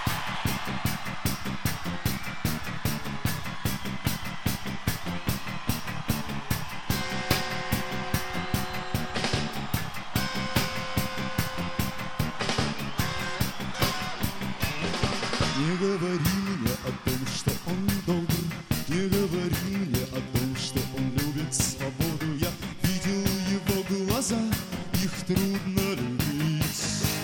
Не говори мне о том, что он добр, не говори мне о том, что он любит свободу. Я видел его глаза, их трудно любить.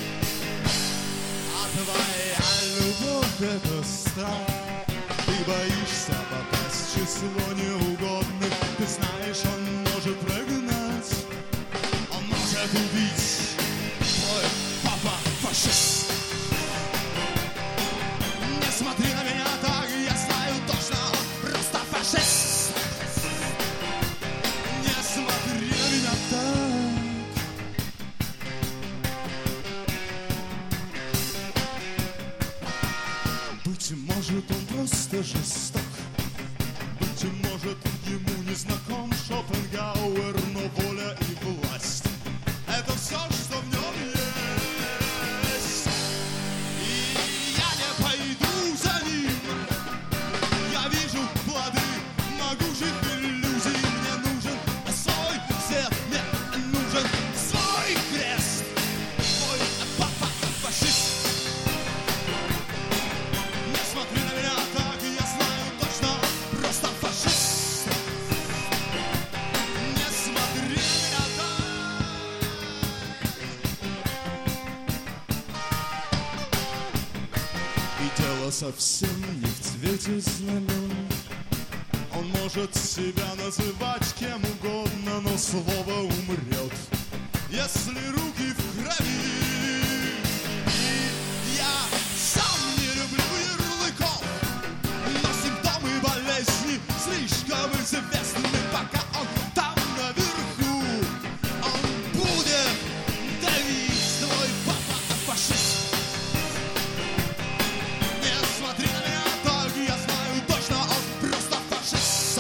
А твоя любовь — это страх. Ты боишься попасть в число неугодных. Ты знаешь, он может прогнать, он может убить. Твой папа фашист. Смотри на меня так, я знаю точно, он просто фашист. Не смотри на меня так. Быть может, он просто жесток. Быть может, ему не знаком Шопенгауэр, но воля и власть — это все, что в нем есть. И я не пойду за ним. Я вижу плоды могучих иллюзий. Мне нужен свой свет, мне нужен свой крест. Мой папа фашист. Не смотри на меня так, я знаю точно, просто фашист. Не смотри на меня так. И дело совсем не в цвете знамен. Он может себя называть кем угодно, но слово умрет, если руки в крови. И я сам не люблю ярлыков, но симптомы болезни слишком известны. Пока он там наверху, он будет давить. Твой папа фашист. Не смотри на меня так, я знаю точно, он просто фашист.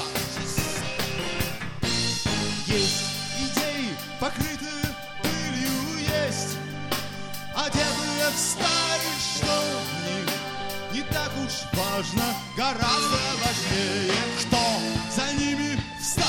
Есть идеи, покрытые пылью, есть одетые в сталь, что в них не так уж важно, гораздо важнее, кто за ними встал.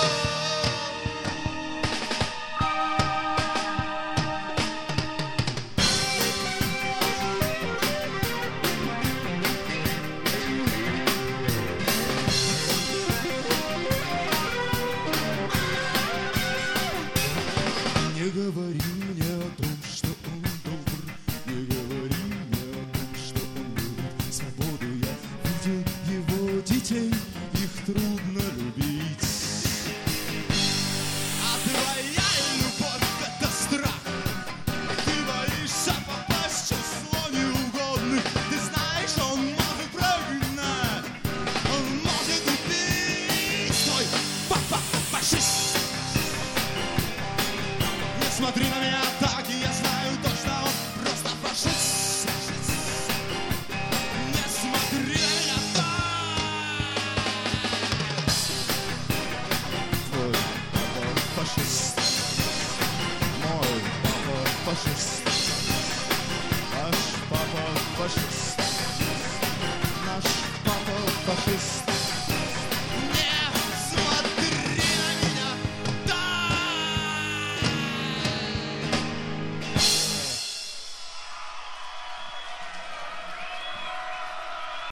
Не говори мне о том, что он добр, не говори мне о том, что он любит свободу. Я видел его детей, их трудно любить. А твоя любовь — это страх. Ты боишься попасть в число неугодных. Ты знаешь, он может прогнать, он может убить. Твой папа фашист. Не смотри на меня так, я знаю точно, он просто фашист. Не смотри на меня так. Твой папа фашист. Мой папа фашист. Наш папа фашист. Наш папа фашист.